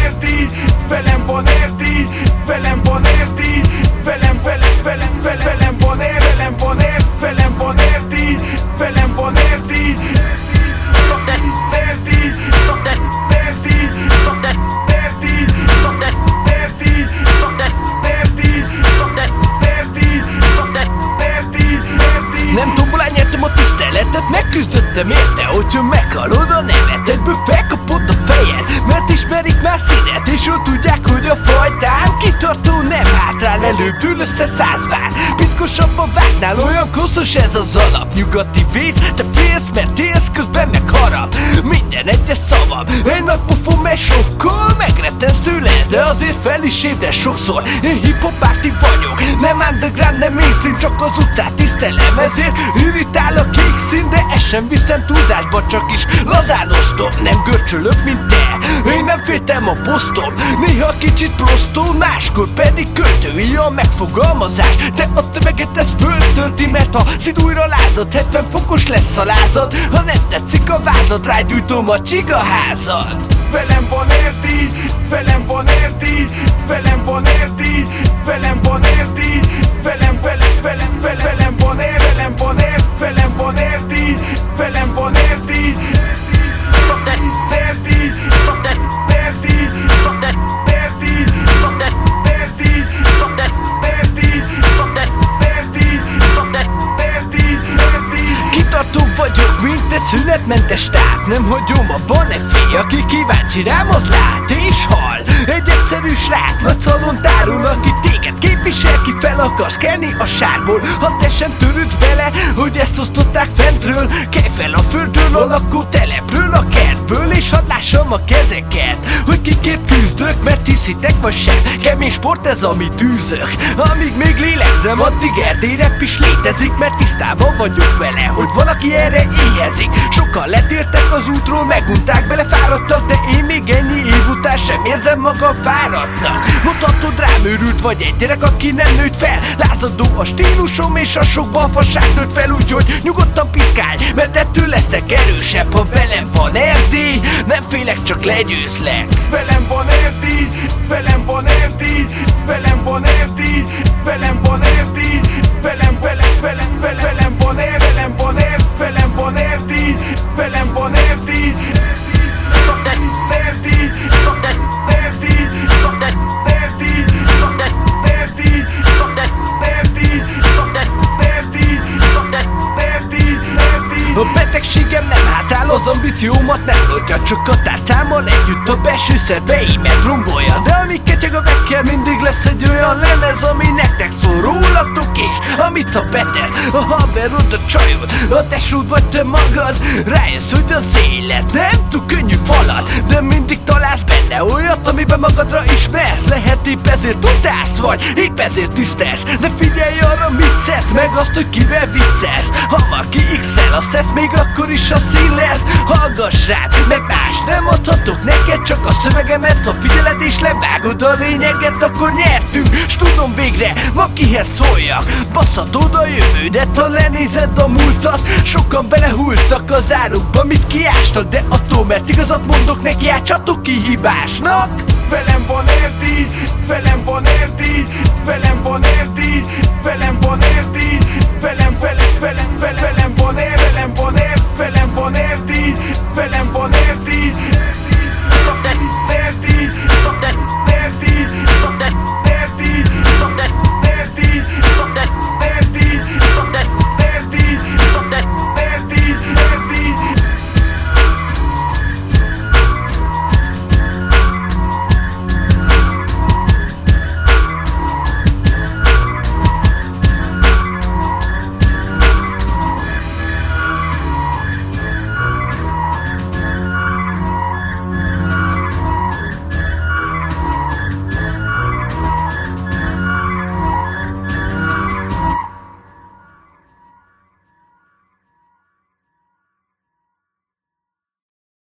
érti, velem van érti, velem van érti, velem van ér, velem van ér, velem van érti, velem van érti, nem tombolán nyertem a tiszteletet, megküzdöttem érte, hogyha meghallod a nevet, egyből felkapod a fejed, mert ismerik már színet, és jól tudják, hogy a fajtán kitartó nem hátrál, előbb dől össze 100 vár, piszkosabb a vágnál, olyan koszos ez az alap, nyugati víz, te félsz, mert élsz, közben meg harap, minden egyes szavam, egy nagy pofon megy sokkal, megrettensz tőle, de azért fel is ébredsz sokszor, én hip-hop-párti vagyok, nem underground, nem mainstream, csak az utcát tisztelem, ezért irritál a kék szín, de ezt sem viszem túlzásba, csak is lazán osztom, nem görcsölök, mint te, én nem féltem a posztom, néha kicsit prostó, máskor pedig költői a megfogalmazás, de a tömeget ez föltölti, mert ha szid újra lázad, 70 fokos lesz a lázad, ha nem tetszik a vázad, rágyújtom a csigaházad. Velem van érti, velem van érti, velem van érti, velem van érti, velem van ér, velem van ér, velem van érti, velem van érti, Kitartó vagyok, mint egy szünetmentes táp, nem hagyom abba, ne félj, aki kíváncsi rám, az lát és hall. Egy egyszerű srác, nagy szalontárul, aki téged képvisel, ki fel akarsz kelni a sárból. Ha te sem törődsz bele, hogy ezt osztották fentről, kelj fel a földről, a lakótelepről, a kertből, és hadd lássam a kezeket, hogy kikért küzdök, mert hiszitek vagy sem, kemény sport ez, amit űzök. Amíg még lélegzem, addig erdélyrep is létezik, mert tisztában vagyok vele, hogy valaki erre éhezik. Sokan letértek az útról, megunták, belefáradtak, de én még ennyi év után sem érzem magam fáradtnak. Mutatod rám, őrült vagy egy gyerek, aki nem nőtt fel, lázadó a stílusom, és a sokban fasság nőtt fel, úgyhogy nyugodtan piszkálj, mert ettől leszek erősebb. Ha velem van Erdély, nem félek, csak legyőzlek. Velem van érti, velem van érti, velem van érti, velem van érti, velem van ér, velem van ér, velem van érti, velem van érti, A betegségem nem hátrál, az ambíciómat nem oldja, csak a tárcámmal együtt a belső szerveimet rombolja. De amíg ketyeg a vekkel, mindig lesz egy olyan lemez, ami nektek szól rólatok, és amit a betesz, a haverod, a csajod, a tesód vagy te magad, rájössz, hogy az élet nem túl könnyű falat, de mindig találsz benne olyat, amiben magadra ismersz. Lehet épp ezért utálsz, vagy épp ezért tisztelsz, de figyelj arra, mit szesz, meg azt, hogy kivel viccelsz. Hamar ki-x-el a szesz, még akkor is a szín lesz. Hallgass rád, meg más nem adhatok neked, csak a szövegemet. Ha figyeled és levágod a lényeget, akkor nyertünk, s tudom végre, ma kihez szóljak. Basszhatod a jövődet, ha lenézed a múltat. Sokan belehultak az árukba, mit kiástak, de attól, mert igazat mondok neki, átcsatok ki hibásnak. Velem van érti, velem van érti, velem van érti, velem van érti, velem van ér, velem van ér, velem van érti,